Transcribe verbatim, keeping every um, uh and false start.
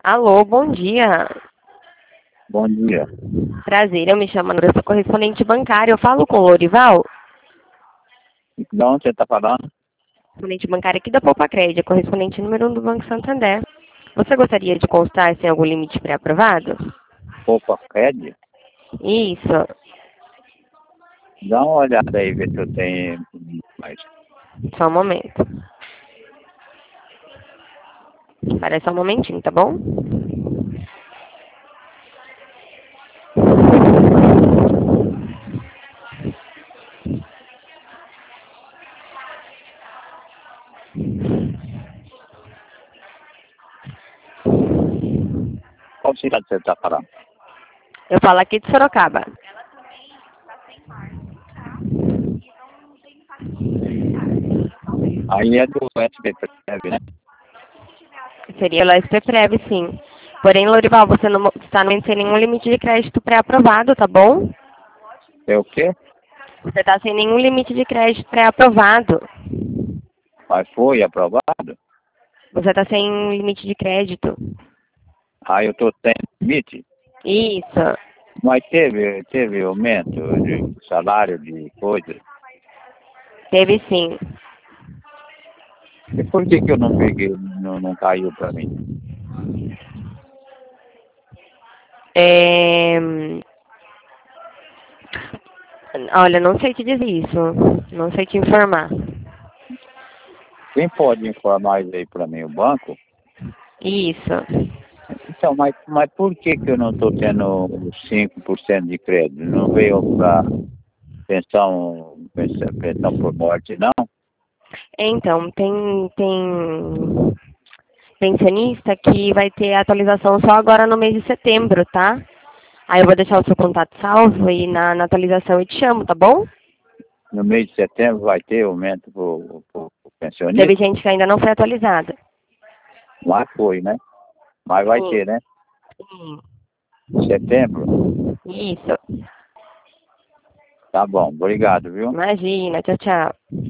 Alô, bom dia. Bom dia. Prazer, eu me chamo André, sou correspondente bancário. Eu falo com o Lorival, De onde você está falando? correspondente bancário aqui da Poupa Crédito, correspondente número um do Banco Santander. Você gostaria de constar se tem algum limite pré-aprovado? Poupa Crédito? Isso. Dá uma olhada aí, ver se eu tenho mais. Só um momento. Parece só um momentinho, tá bom? Qual cidade você está falando? Eu falo aqui de Sorocaba. Aí é do S B Prev, né? Seria o S P Prev, sim. Porém, Lorival, você não está no sem nenhum limite de crédito pré-aprovado, tá bom? É o quê? Você está sem nenhum limite de crédito pré-aprovado. Mas foi aprovado? Você está sem limite de crédito. Aí eu estou sem limite. Isso. Mas teve, teve aumento de salário, de coisa. Teve sim. E por que que eu não peguei, não, não caiu para mim? É... Olha, não sei te dizer isso. Não sei te informar. Quem pode informar isso aí para mim? O banco? Isso. Então, mas, mas por que que eu não estou tendo cinco por cento de crédito? Não veio para pensão, pensão, pensão por morte, não? Então, tem, tem pensionista que vai ter atualização só agora no mês de setembro, tá? Aí eu vou deixar o seu contato salvo e na, na atualização eu te chamo, tá bom? No mês de setembro vai ter aumento para o pensionista? Teve gente que ainda não foi atualizada. Lá foi, né? Mas vai Sim. ter, né? Sim. Setembro? Isso. Tá bom, obrigado, viu? Imagina. Tchau, tchau.